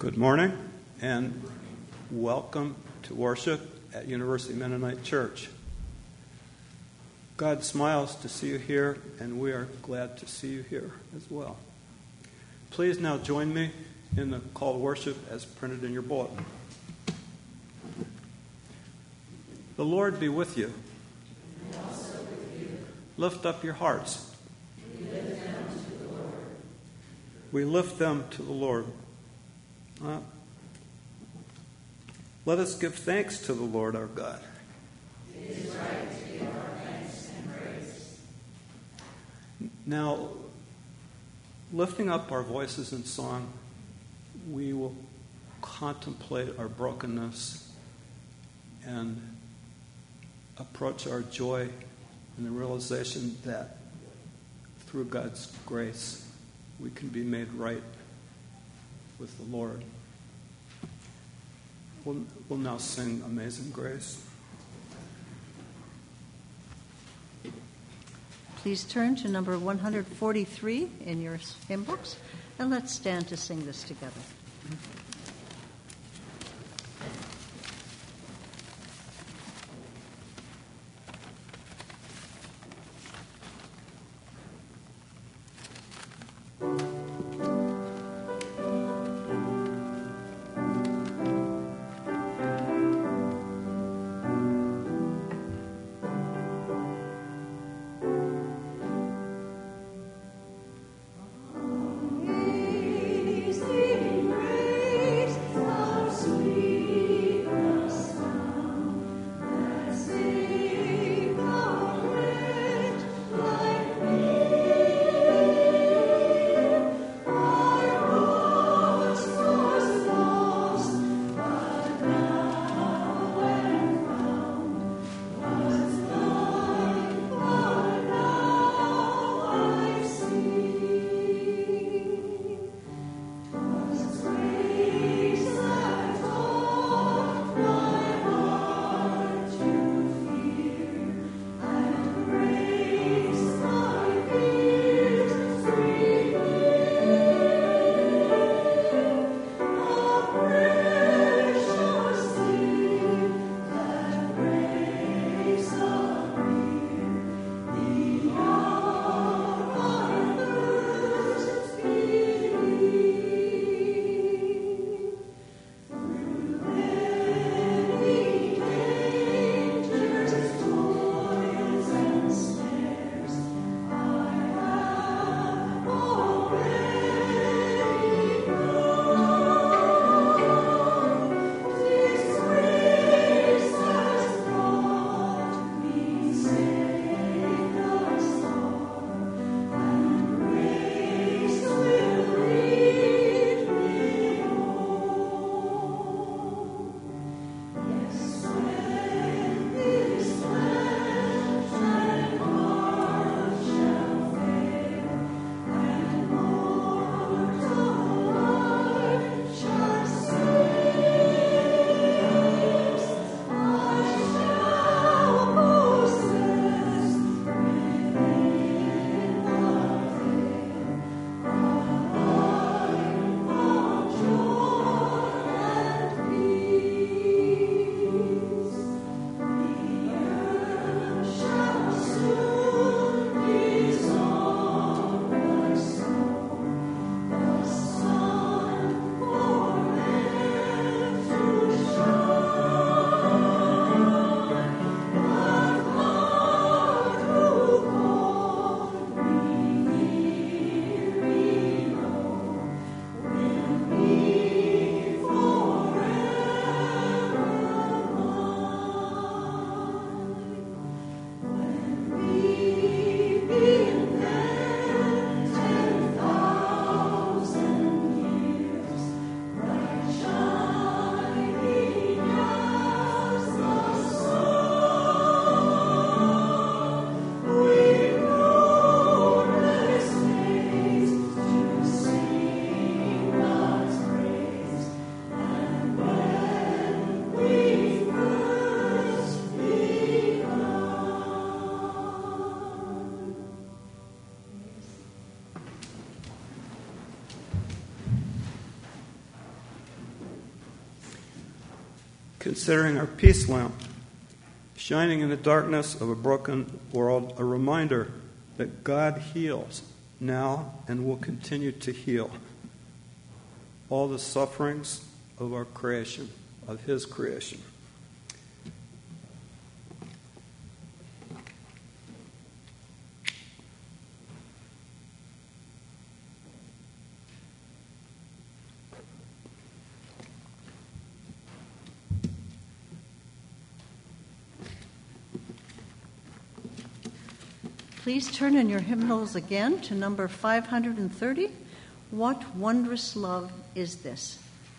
Good morning and welcome to worship at University Mennonite Church. God smiles to see you here, and we are glad to see you here as well. Please now join me in the call to worship as printed in your bulletin. The Lord be with you. And also with you. Lift up your hearts. We lift them to the Lord. We lift them to the Lord. Let us give thanks to the Lord our God. It is right to give our thanks and praise. Now, lifting up our voices in song, we will contemplate our brokenness and approach our joy in the realization that through God's grace we can be made right with the Lord. We'll now sing Amazing Grace. Please turn to number 143 in your hymn books, and let's stand to sing this together. Amazing grace. considering our peace lamp, shining in the darkness of a broken world, a reminder that God heals now and will continue to heal all the sufferings of our creation, of His creation. Please turn in your hymnals again to number 530. What wondrous love is this?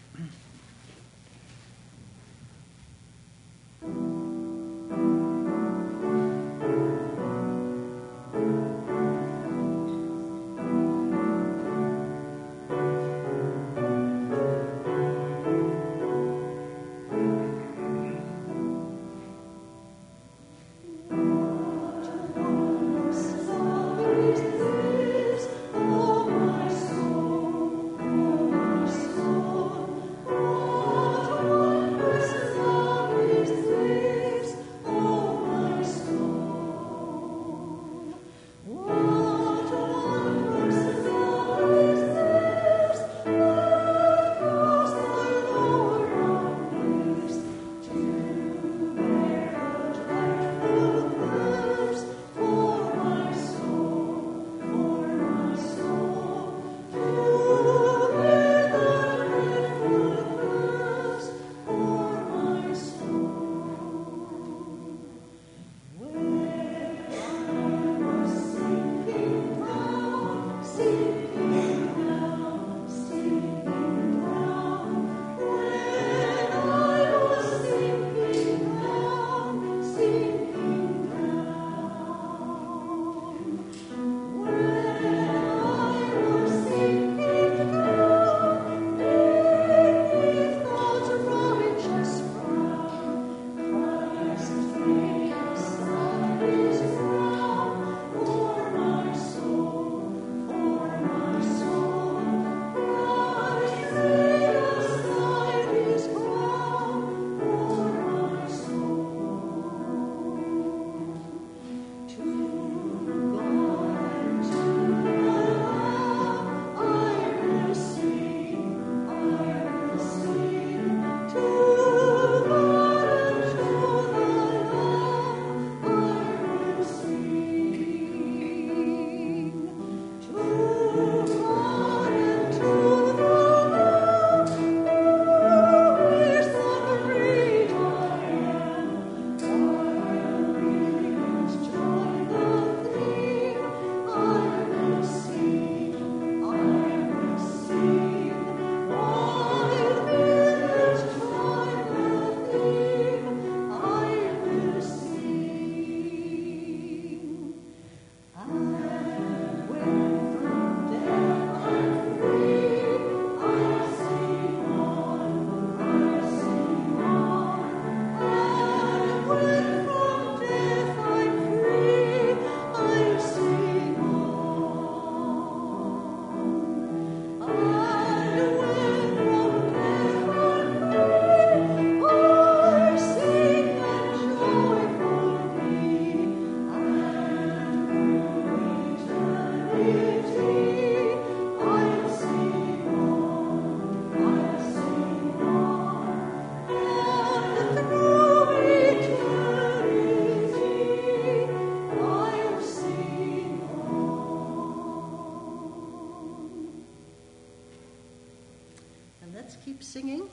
Singing.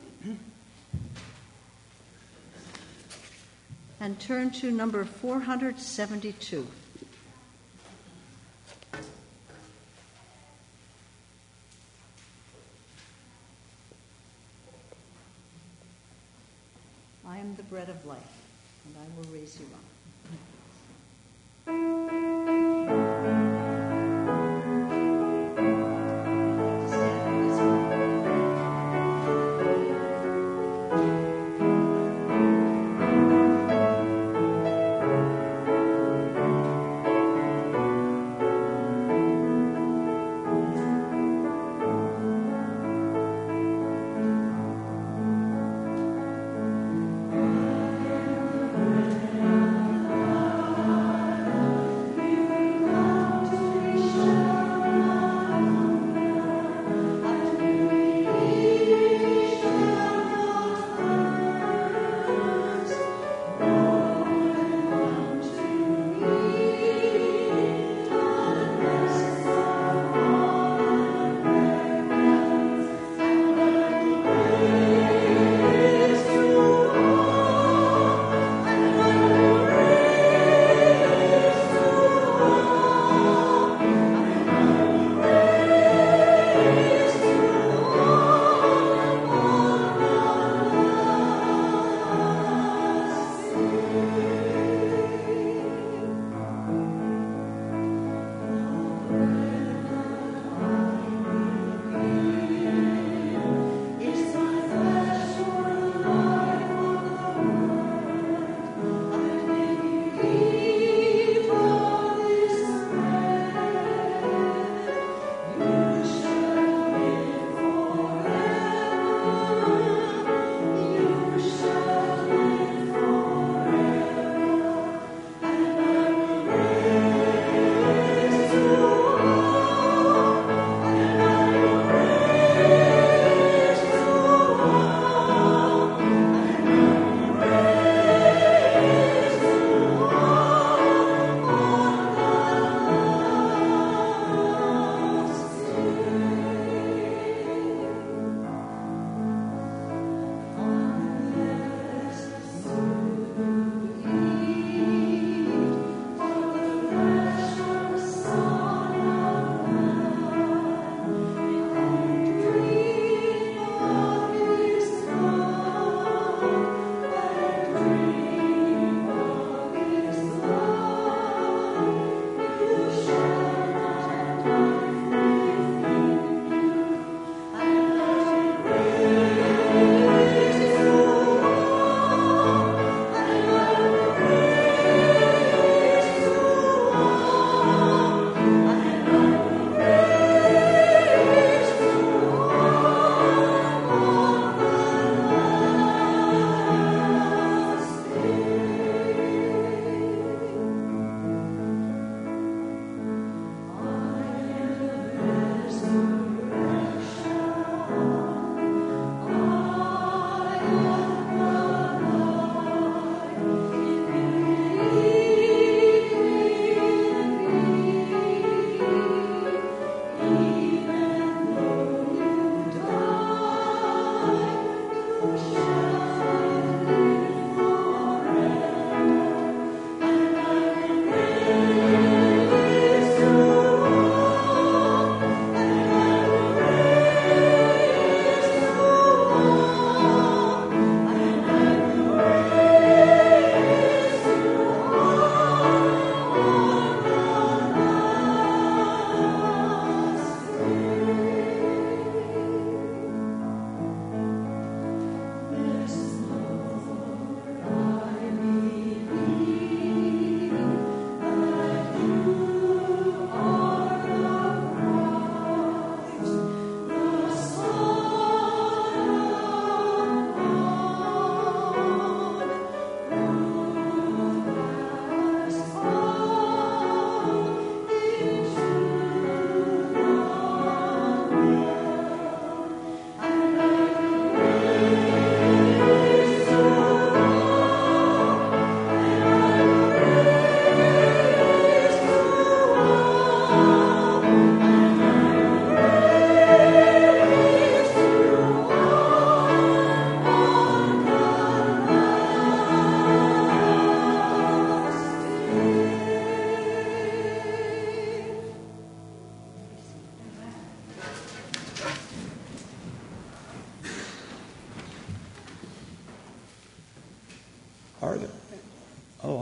And turn to number 472. I am the bread of life, and I will raise you up.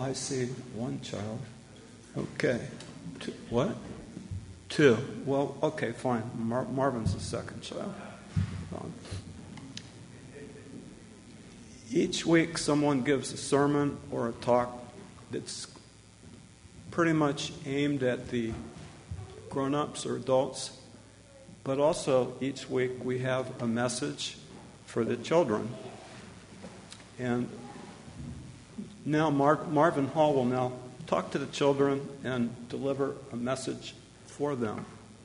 I see one child. Okay. What? 2. Well, okay, fine. Marvin's the second child. Each week someone gives a sermon or a talk that's pretty much aimed at the grown-ups or adults, but also each week we have a message for the children. And now Marvin Hall will now talk to the children and deliver a message for them.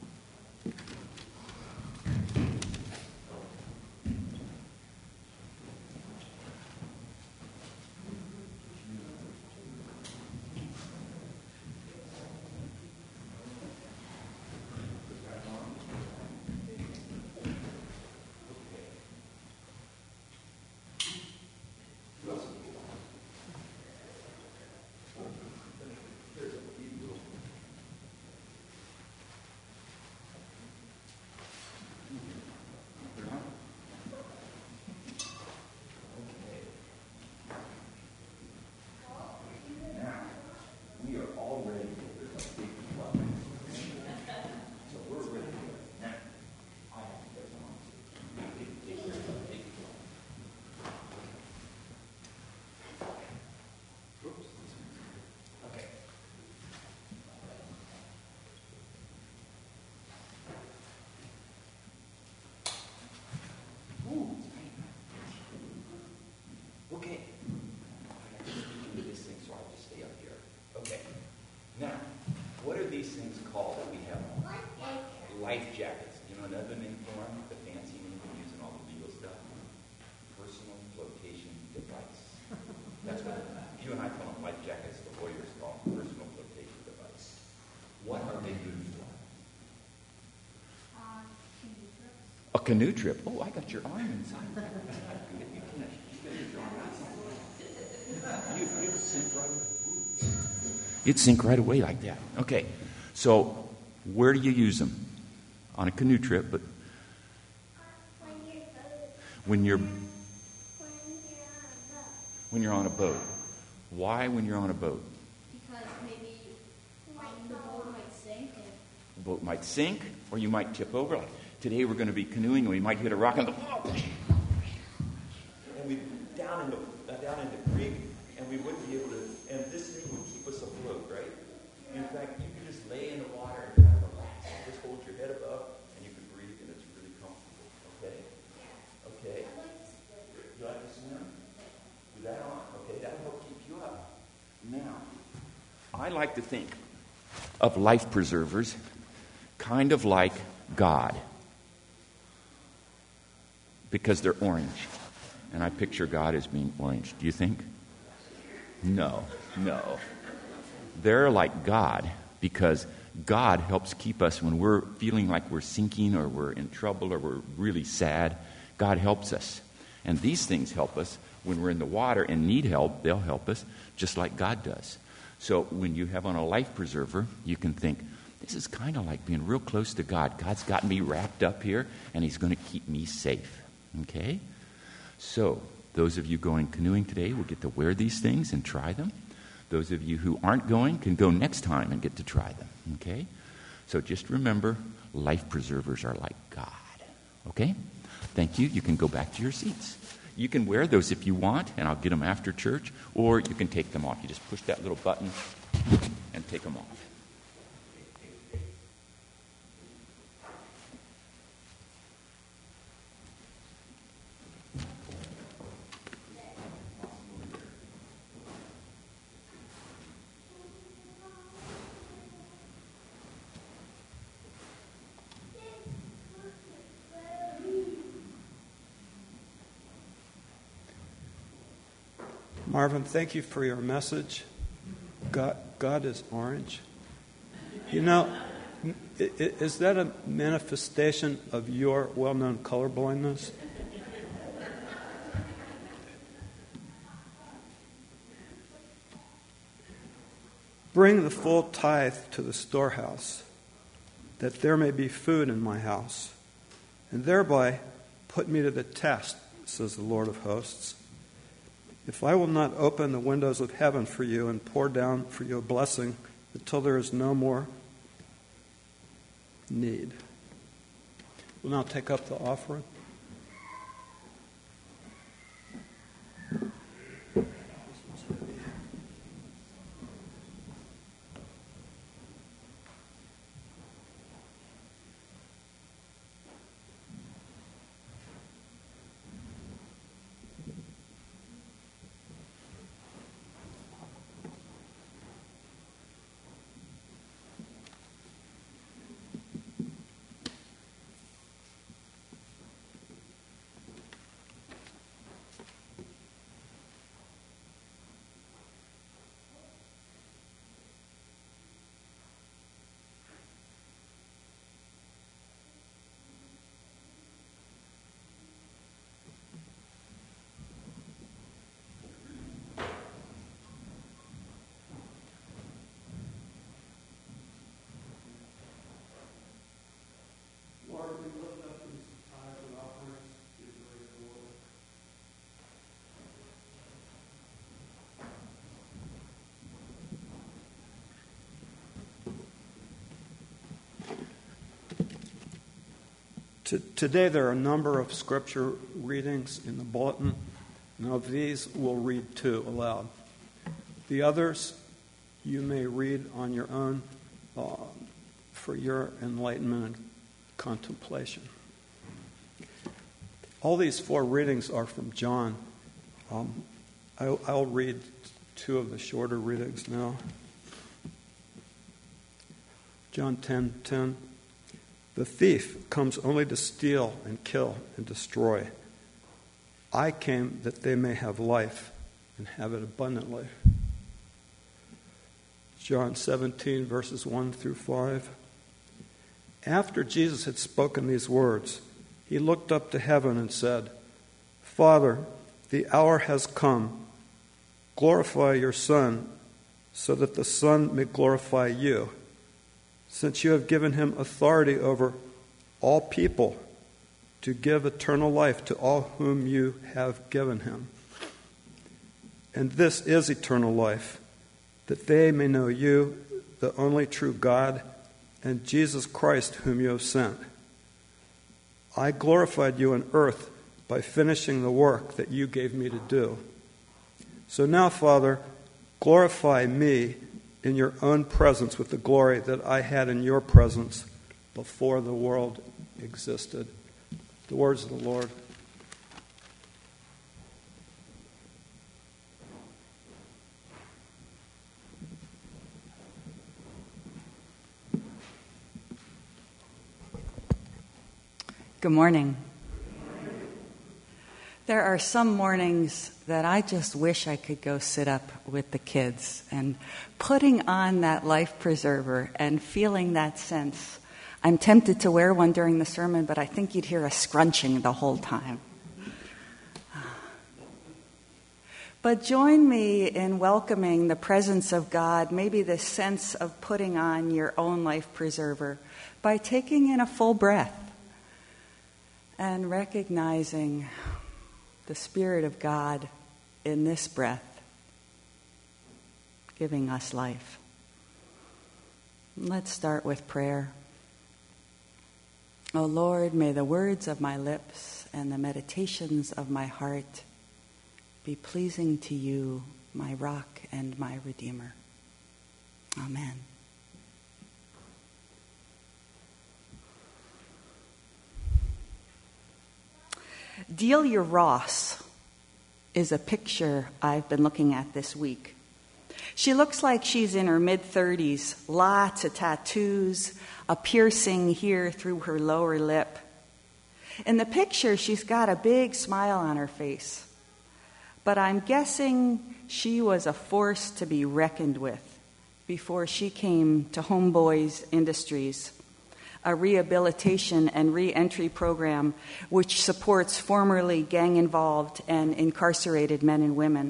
Okay. This thing, so I'll just stay up here. Okay. Now, what are these things called that we have on? Life jackets. You know another name for them? The fancy name we use in all the legal stuff? Personal flotation device. That's what you and I call them life jackets. The lawyers call them personal flotation device. What are they used for? A canoe trip. Oh, I got your arm inside. You'd sink right away like that. Okay, so where do you use them? On a canoe trip, but when you're on a boat. Why when you're on a boat? Because maybe the boat might sink. The boat might sink, or you might tip over. Like today, we're going to be canoeing, and we might hit a rock and we down in the creek, and we wouldn't be able to. And this thing would keep us afloat, right? In fact, you could just lay in the water and kind of relax. Just hold your head above, and you can breathe, and it's really comfortable. Okay? Okay. You like to swim? With that on? Okay, that'll help keep you up. Now, I like to think of life preservers kind of like God, because they're orange. And I picture God as being orange. Do you think? No. They're like God because God helps keep us when we're feeling like we're sinking or we're in trouble or we're really sad. God helps us. And these things help us when we're in the water and need help. They'll help us just like God does. So when you have on a life preserver, you can think, this is kind of like being real close to God. God's got me wrapped up here, and He's going to keep me safe. Okay? So those of you going canoeing today will get to wear these things and try them. Those of you who aren't going can go next time and get to try them. Okay? So just remember, life preservers are like God. Okay? Thank you. You can go back to your seats. You can wear those if you want, and I'll get them after church, or you can take them off. You just push that little button and take them off. Marvin, thank you for your message. God is orange. You know, is that a manifestation of your well-known colorblindness? Bring the full tithe to the storehouse, that there may be food in my house, and thereby put me to the test, says the Lord of hosts, If I will not open the windows of heaven for you and pour down for you a blessing until there is no more need. We'll now take up the offering. Today there are a number of scripture readings in the bulletin, and of these we'll read 2 aloud. The others you may read on your own for your enlightenment and contemplation. All these 4 readings are from John. I'll read 2 of the shorter readings now. John 10:10. The thief comes only to steal and kill and destroy. I came that they may have life and have it abundantly. John 17, verses 1 through 5. After Jesus had spoken these words, he looked up to heaven and said, Father, the hour has come. Glorify your Son, so that the Son may glorify you, since you have given him authority over all people to give eternal life to all whom you have given him. And this is eternal life, that they may know you, the only true God, and Jesus Christ whom you have sent. I glorified you on earth by finishing the work that you gave me to do. So now, Father, glorify me in your own presence with the glory that I had in your presence before the world existed. The words of the Lord. Good morning. There are some mornings that I just wish I could go sit up with the kids, and putting on that life preserver and feeling that sense. I'm tempted to wear one during the sermon, but I think you'd hear a scrunching the whole time. But join me in welcoming the presence of God, maybe the sense of putting on your own life preserver, by taking in a full breath and recognizing the Spirit of God in this breath, giving us life. Let's start with prayer. O Lord, may the words of my lips and the meditations of my heart be pleasing to you, my rock and my Redeemer. Amen. Delia Ross is a picture I've been looking at this week. She looks like she's in her mid-30s, lots of tattoos, a piercing here through her lower lip. In the picture, she's got a big smile on her face. But I'm guessing she was a force to be reckoned with before she came to Homeboys Industries, a rehabilitation and re-entry program which supports formerly gang-involved and incarcerated men and women.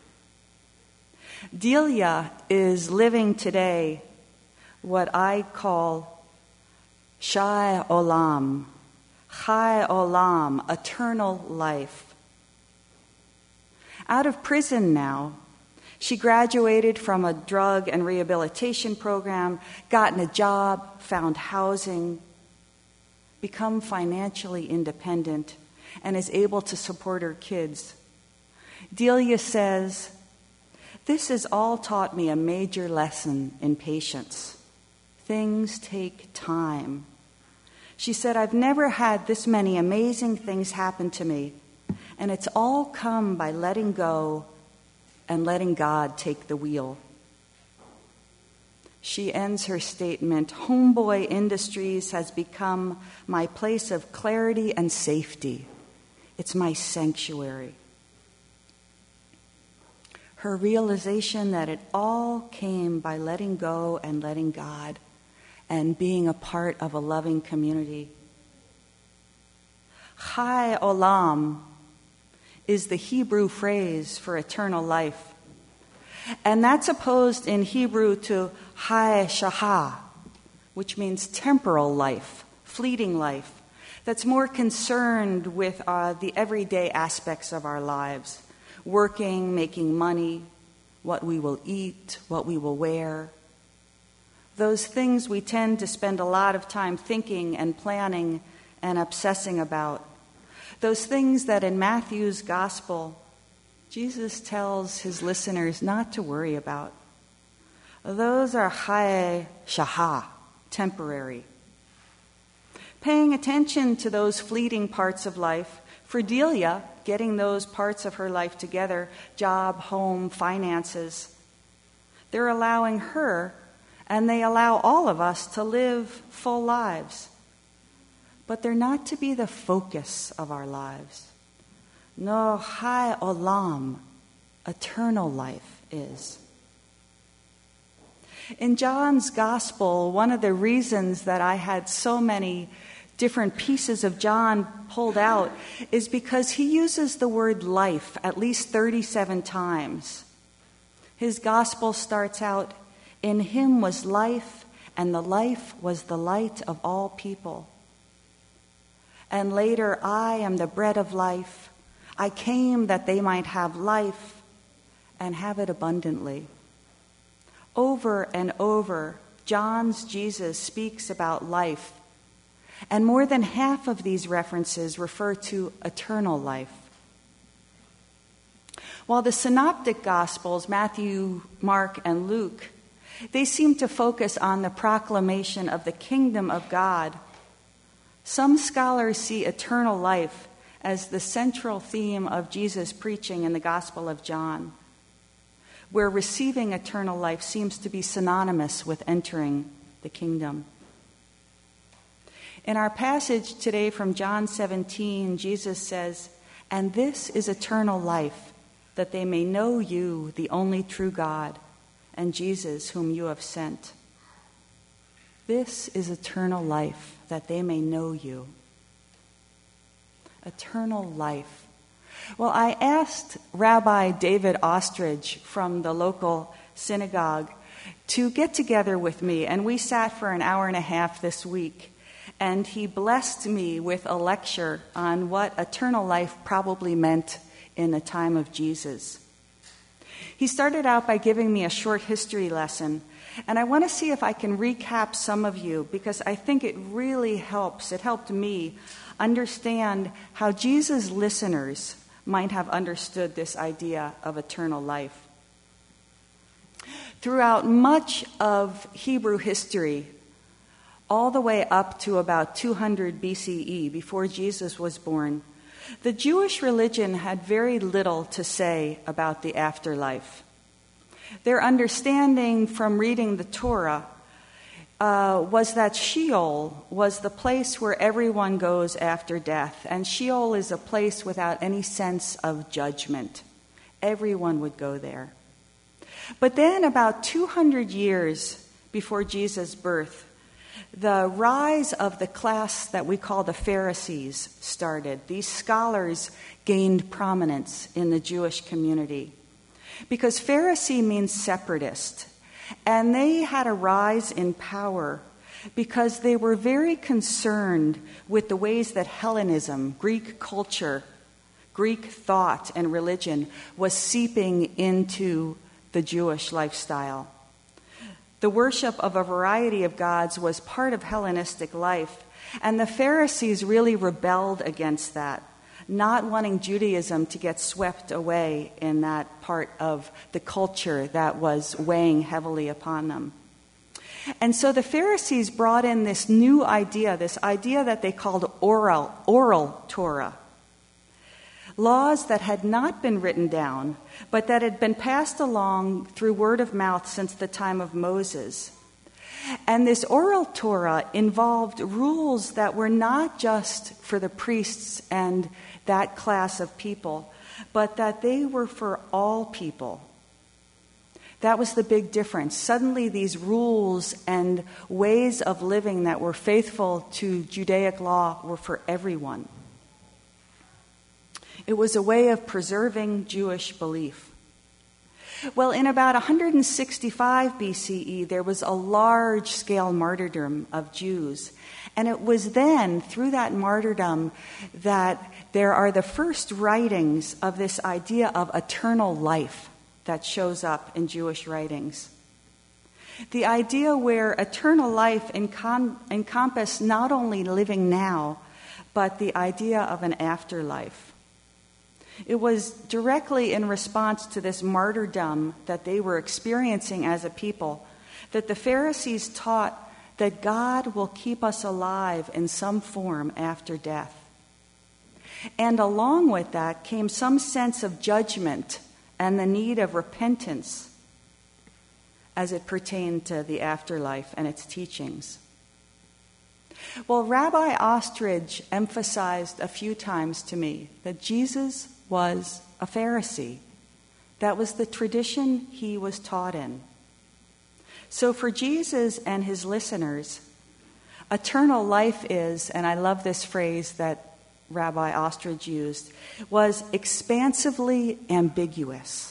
Delia is living today what I call Chai Olam, Chai Olam, eternal life. Out of prison now, she graduated from a drug and rehabilitation program, gotten a job, found housing, become financially independent, and is able to support her kids. Delia says, "This has all taught me a major lesson in patience. Things take time." She said, "I've never had this many amazing things happen to me, and it's all come by letting go and letting God take the wheel." She ends her statement, "Homeboy Industries has become my place of clarity and safety. It's my sanctuary." Her realization that it all came by letting go and letting God and being a part of a loving community. Chai Olam is the Hebrew phrase for eternal life. And that's opposed in Hebrew to Chai Shahah, which means temporal life, fleeting life, that's more concerned with the everyday aspects of our lives. Working, making money, what we will eat, what we will wear. Those things we tend to spend a lot of time thinking and planning and obsessing about. Those things that in Matthew's gospel, Jesus tells his listeners not to worry about. Those are Chai Shahah, temporary. Paying attention to those fleeting parts of life, for Delia, getting those parts of her life together, job, home, finances, they're allowing her, and they allow all of us to live full lives. But they're not to be the focus of our lives. No, Chai Olam, eternal life is. In John's gospel, one of the reasons that I had so many different pieces of John pulled out is because he uses the word life at least 37 times. His gospel starts out, "In him was life, and the life was the light of all people." And later, "I am the bread of life. I came that they might have life and have it abundantly." Over and over, John's Jesus speaks about life. And more than half of these references refer to eternal life. While the synoptic gospels, Matthew, Mark, and Luke, they seem to focus on the proclamation of the kingdom of God, some scholars see eternal life as the central theme of Jesus' preaching in the Gospel of John, where receiving eternal life seems to be synonymous with entering the kingdom. In our passage today from John 17, Jesus says, "And this is eternal life, that they may know you, the only true God, and Jesus whom you have sent." This is eternal life, that they may know you. Eternal life. Well, I asked Rabbi David Ostrich from the local synagogue to get together with me, and we sat for an hour and a half this week. And he blessed me with a lecture on what eternal life probably meant in the time of Jesus. He started out by giving me a short history lesson, and I want to see if I can recap some of you, because I think it really helps. It helped me understand how Jesus' listeners might have understood this idea of eternal life. Throughout much of Hebrew history, all the way up to about 200 BCE, before Jesus was born, the Jewish religion had very little to say about the afterlife. Their understanding from reading the Torah was that Sheol was the place where everyone goes after death, and Sheol is a place without any sense of judgment. Everyone would go there. But then about 200 years before Jesus' birth, the rise of the class that we call the Pharisees started. These scholars gained prominence in the Jewish community because Pharisee means separatist, and they had a rise in power because they were very concerned with the ways that Hellenism, Greek culture, Greek thought and religion was seeping into the Jewish lifestyle. The worship of a variety of gods was part of Hellenistic life, and the Pharisees really rebelled against that, not wanting Judaism to get swept away in that part of the culture that was weighing heavily upon them. And so the Pharisees brought in this new idea, this idea that they called oral Torah. Laws that had not been written down, but that had been passed along through word of mouth since the time of Moses. And this oral Torah involved rules that were not just for the priests and that class of people, but that they were for all people. That was the big difference. Suddenly these rules and ways of living that were faithful to Judaic law were for everyone. It was a way of preserving Jewish belief. Well, in about 165 BCE, there was a large-scale martyrdom of Jews. And it was then, through that martyrdom, that there are the first writings of this idea of eternal life that shows up in Jewish writings. The idea where eternal life encompassed not only living now, but the idea of an afterlife. It was directly in response to this martyrdom that they were experiencing as a people that the Pharisees taught that God will keep us alive in some form after death. And along with that came some sense of judgment and the need of repentance as it pertained to the afterlife and its teachings. Well, Rabbi Ostrich emphasized a few times to me that Jesus was a Pharisee. That was the tradition he was taught in. So for Jesus and his listeners, eternal life is, and I love this phrase that Rabbi Ostrich used, was expansively ambiguous.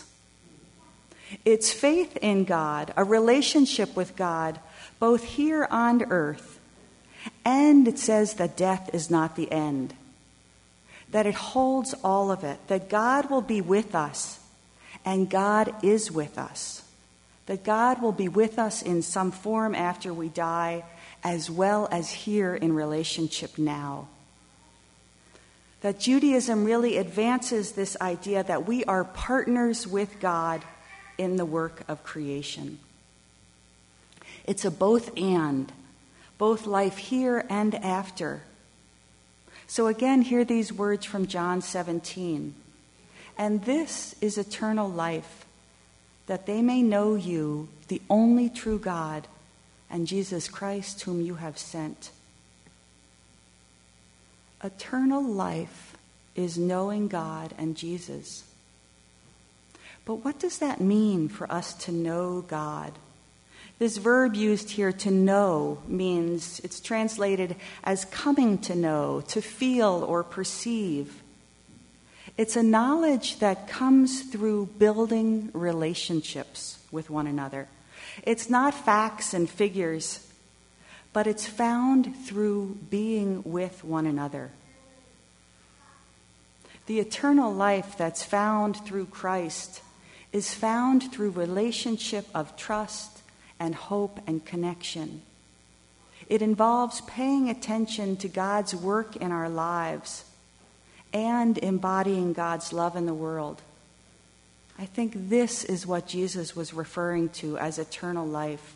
It's faith in God, a relationship with God, both here on earth, and it says that death is not the end. That it holds all of it, that God will be with us, and God is with us. That God will be with us in some form after we die, as well as here in relationship now. That Judaism really advances this idea that we are partners with God in the work of creation. It's a both and, both life here and after. So again, hear these words from John 17. And this is eternal life, that they may know you, the only true God, and Jesus Christ, whom you have sent. Eternal life is knowing God and Jesus. But what does that mean for us to know God? This verb used here, to know, means it's translated as coming to know, to feel or perceive. It's a knowledge that comes through building relationships with one another. It's not facts and figures, but it's found through being with one another. The eternal life that's found through Christ is found through relationship of trust and hope and connection. It involves paying attention to God's work in our lives and embodying God's love in the world. I think this is what Jesus was referring to as eternal life.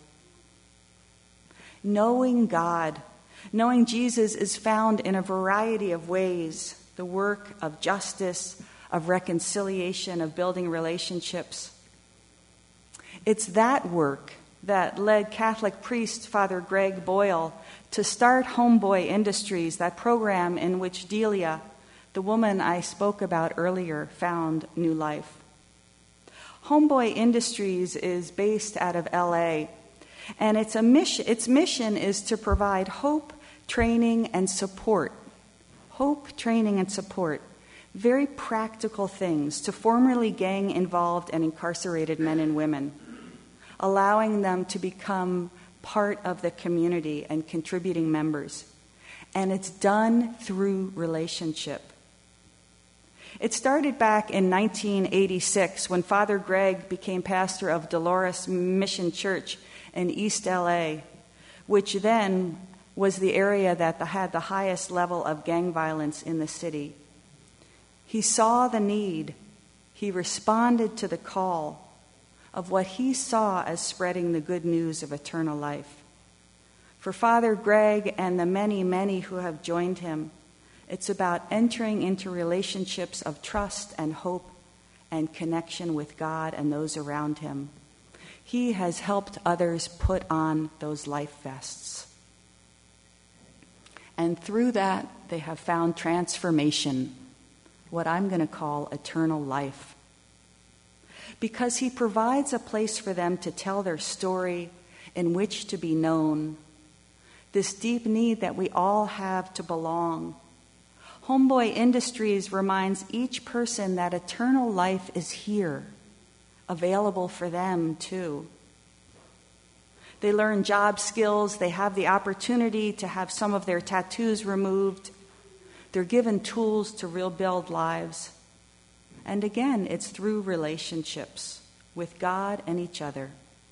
Knowing God, knowing Jesus is found in a variety of ways. The work of justice, of reconciliation, of building relationships. It's that work that led Catholic priest Father Greg Boyle to start Homeboy Industries, that program in which Delia, the woman I spoke about earlier, found new life. Homeboy Industries is based out of LA, and its mission is to provide hope, training, and support. Hope, training, and support. Very practical things to formerly gang-involved and incarcerated men and women, allowing them to become part of the community and contributing members. And it's done through relationship. It started back in 1986 when Father Greg became pastor of Dolores Mission Church in East LA, which then was the area that had the highest level of gang violence in the city. He saw the need. He responded to the call of what he saw as spreading the good news of eternal life. For Father Greg and the many, many who have joined him, it's about entering into relationships of trust and hope and connection with God and those around him. He has helped others put on those life vests. And through that, they have found transformation, what I'm going to call eternal life. Because he provides a place for them to tell their story in which to be known, this deep need that we all have to belong. Homeboy Industries reminds each person that eternal life is here, available for them too. They learn job skills. They have the opportunity to have some of their tattoos removed. They're given tools to rebuild lives. And again, it's through relationships with God and each other.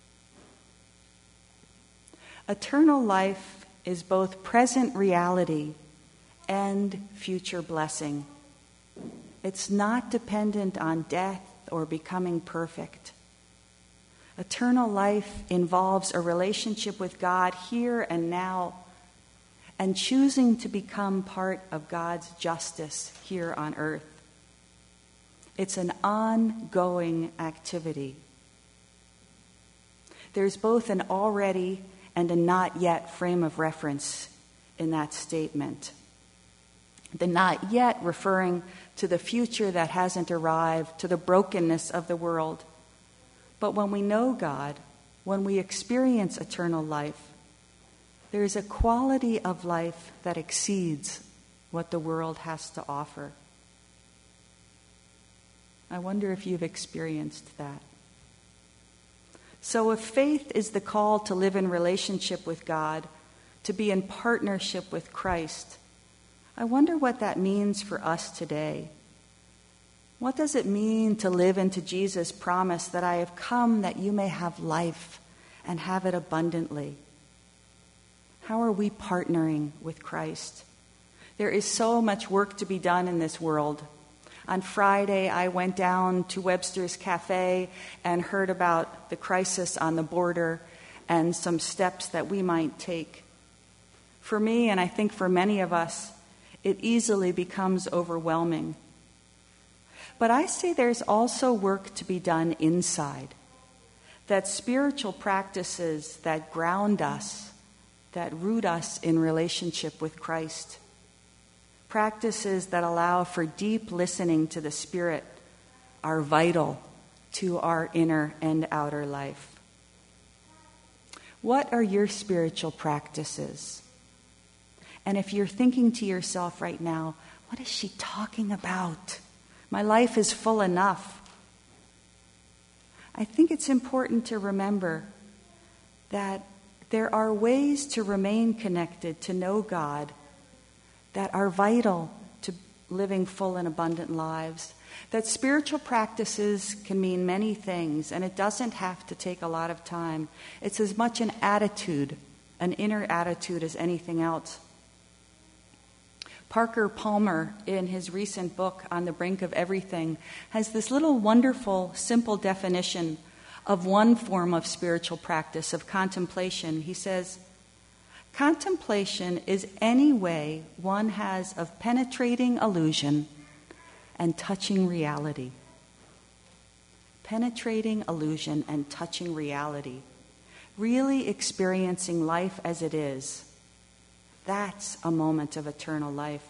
Eternal life is both present reality and future blessing. It's not dependent on death or becoming perfect. Eternal life involves a relationship with God here and now, and choosing to become part of God's justice here on earth. It's an ongoing activity. There's both an already and a not yet frame of reference in that statement. The not yet referring to the future that hasn't arrived, to the brokenness of the world. But when we know God, when we experience eternal life, there is a quality of life that exceeds what the world has to offer. I wonder if you've experienced that. So if faith is the call to live in relationship with God, to be in partnership with Christ, I wonder what that means for us today. What does it mean to live into Jesus' promise that I have come that you may have life and have it abundantly? How are we partnering with Christ? There is so much work to be done in this world. On Friday, I went down to Webster's Cafe and heard about the crisis on the border and some steps that we might take. For me, and I think for many of us, it easily becomes overwhelming. But I say there's also work to be done inside, that spiritual practices that ground us, that root us in relationship with Christ, practices that allow for deep listening to the Spirit are vital to our inner and outer life. What are your spiritual practices? And if you're thinking to yourself right now, what is she talking about? My life is full enough. I think it's important to remember that there are ways to remain connected, to know God, that are vital to living full and abundant lives. That spiritual practices can mean many things, and it doesn't have to take a lot of time. It's as much an attitude, an inner attitude, as anything else. Parker Palmer, in his recent book, On the Brink of Everything, has this little wonderful, simple definition of one form of spiritual practice, of contemplation. He says, contemplation is any way one has of penetrating illusion and touching reality. Penetrating illusion and touching reality. Really experiencing life as it is. That's a moment of eternal life.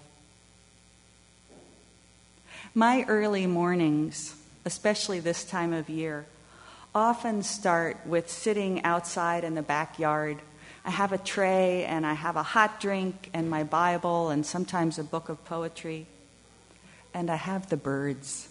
My early mornings, especially this time of year, often start with sitting outside in the backyard. I have a tray and I have a hot drink and my Bible and sometimes a book of poetry. And I have the birds.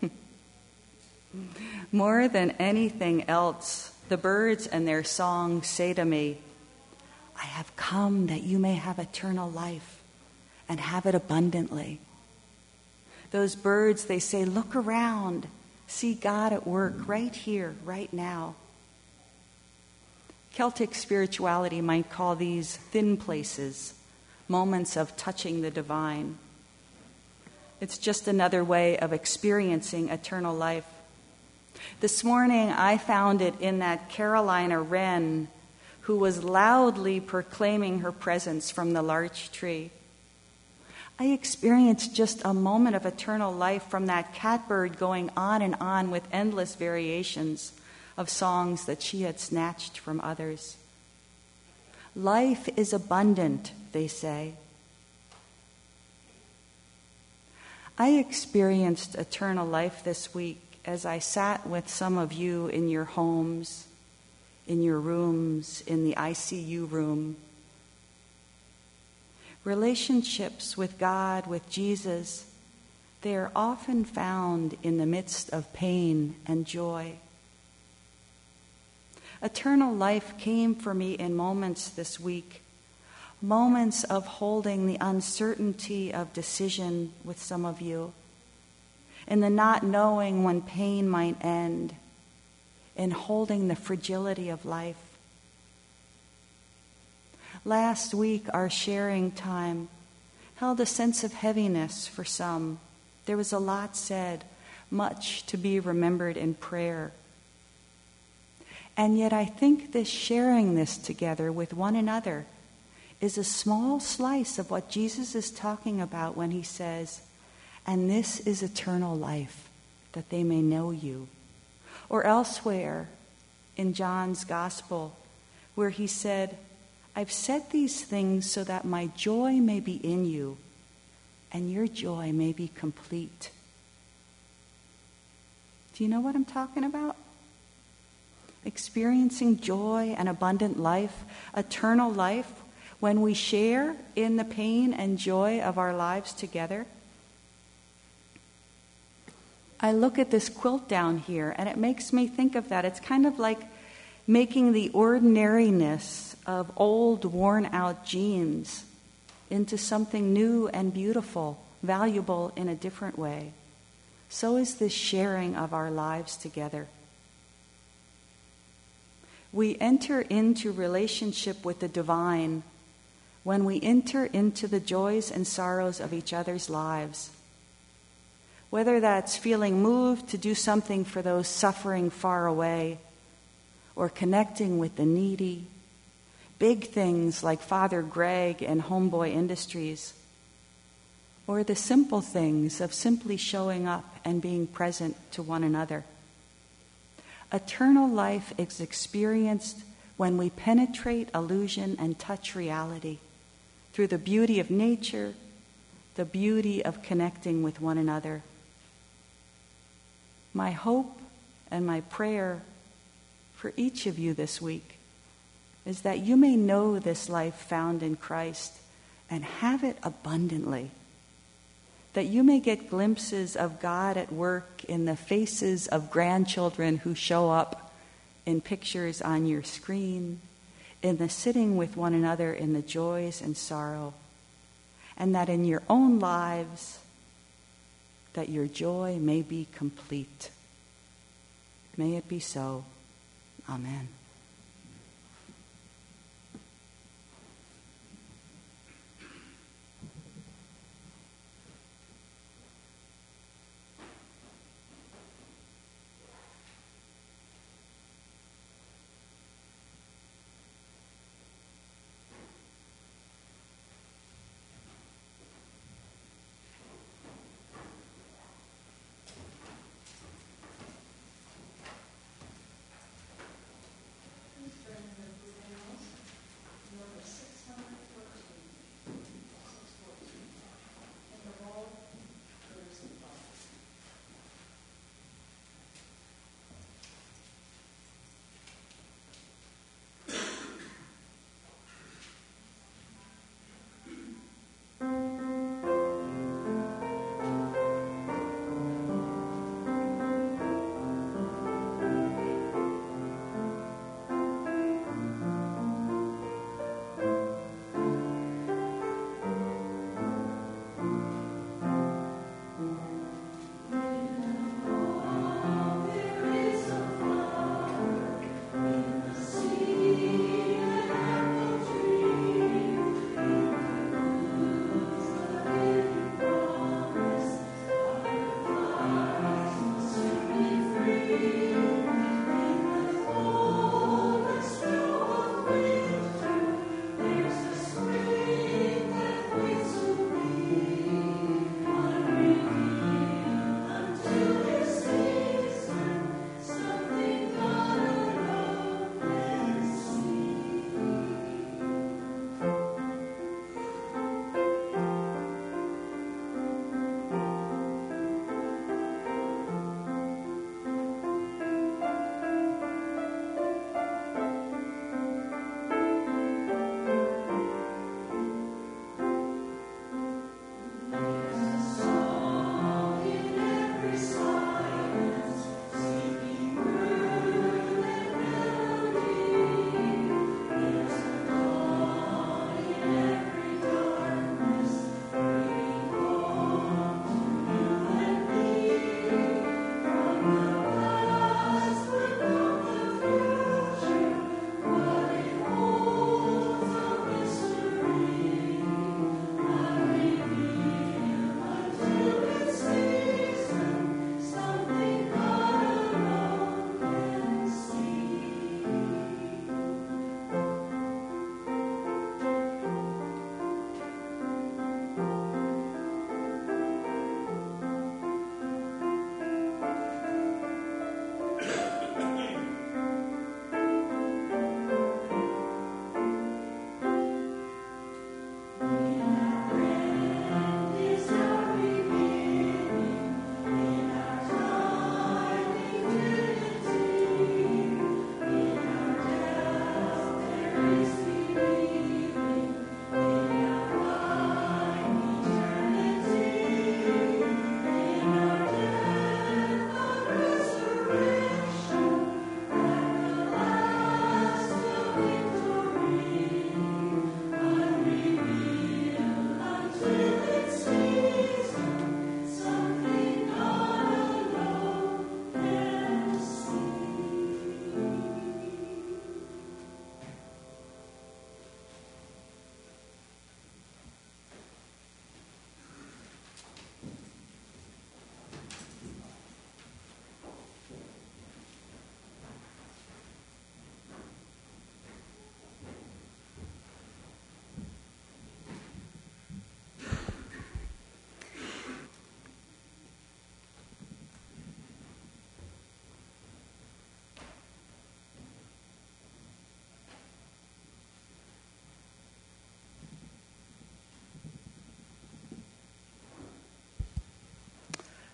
More than anything else, the birds and their song say to me, I have come that you may have eternal life and have it abundantly. Those birds, they say, look around. See God at work right here, right now. Celtic spirituality might call these thin places, moments of touching the divine. It's just another way of experiencing eternal life. This morning, I found it in that Carolina wren who was loudly proclaiming her presence from the larch tree. I experienced just a moment of eternal life from that catbird going on and on with endless variations of songs that she had snatched from others. Life is abundant, they say. I experienced eternal life this week as I sat with some of you in your homes, in your rooms, in the ICU room. Relationships with God, with Jesus, they are often found in the midst of pain and joy. Eternal life came for me in moments this week, moments of holding the uncertainty of decision with some of you, in the not knowing when pain might end, in holding the fragility of life. Last week, our sharing time held a sense of heaviness for some. There was a lot said, much to be remembered in prayer. And yet I think this sharing this together with one another is a small slice of what Jesus is talking about when he says, and this is eternal life, that they may know you. Or elsewhere in John's Gospel, where he said, I've said these things so that my joy may be in you and your joy may be complete. Do you know what I'm talking about? Experiencing joy and abundant life, eternal life, when we share in the pain and joy of our lives together. I look at this quilt down here and it makes me think of that. It's kind of like making the ordinariness of old, worn-out jeans into something new and beautiful, valuable in a different way. So is this sharing of our lives together. We enter into relationship with the divine when we enter into the joys and sorrows of each other's lives. Whether that's feeling moved to do something for those suffering far away, or connecting with the needy, big things like Father Greg and Homeboy Industries, or the simple things of simply showing up and being present to one another. Eternal life is experienced when we penetrate illusion and touch reality through the beauty of nature, the beauty of connecting with one another. My hope and my prayer for each of you this week is that you may know this life found in Christ and have it abundantly. That you may get glimpses of God at work in the faces of grandchildren who show up in pictures on your screen, in the sitting with one another in the joys and sorrow, and that in your own lives, that your joy may be complete. May it be so. Amen.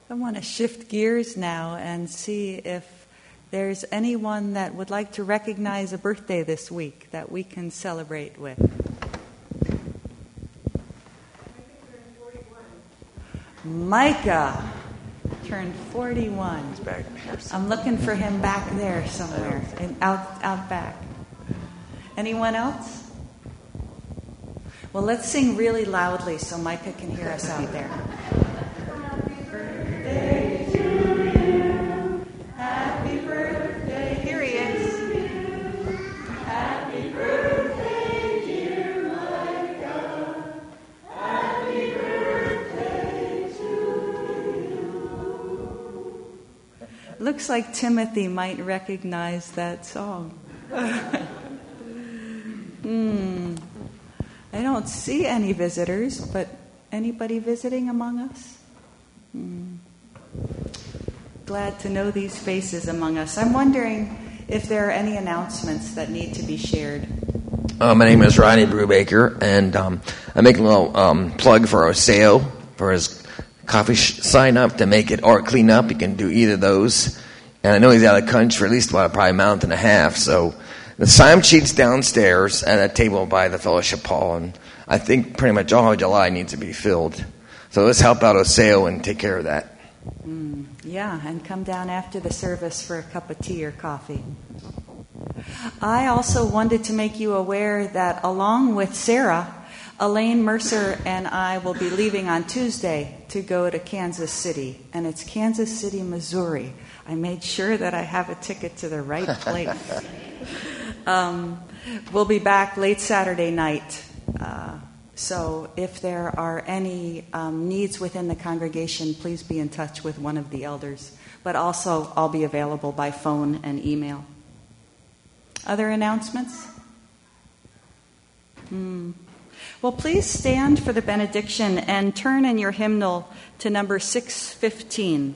I want to shift gears now and see if there's anyone that would like to recognize a birthday this week that we can celebrate with. Micah turned 41. I'm looking for him back there somewhere, out back. Anyone else? Well, let's sing really loudly so Micah can hear us out there. Happy birthday to you. Happy birthday. Here he is. Happy birthday, dear Micah. Happy birthday to you. Looks like Timothy might recognize that song. I don't see any visitors, but anybody visiting among us? Glad to know these faces among us. I'm wondering if there are any announcements that need to be shared. My name is Ronnie Brubaker, and I'm making a little plug for Oseo for his coffee sign up to make it or clean up. You can do either of those. And I know he's out of country for at least probably a month and a half, so the sign sheet's downstairs at a table by the fellowship hall, and I think pretty much all of July needs to be filled. So let's help out Oseo and take care of that. Yeah, and come down after the service for a cup of tea or coffee. I also wanted to make you aware that along with Sarah, Elaine Mercer and I will be leaving on Tuesday to go to Kansas City, and it's Kansas City, Missouri. I made sure that I have a ticket to the right place. We'll be back late Saturday night. So if there are any needs within the congregation, please be in touch with one of the elders. But also, I'll be available by phone and email. Other announcements? Well, please stand for the benediction and turn in your hymnal to number 615.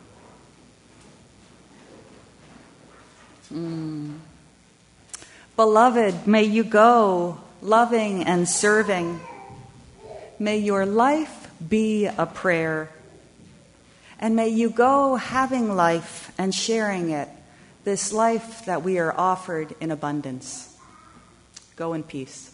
Beloved, may you go loving and serving. May your life be a prayer. And may you go having life and sharing it, this life that we are offered in abundance. Go in peace.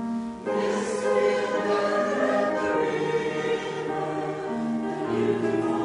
You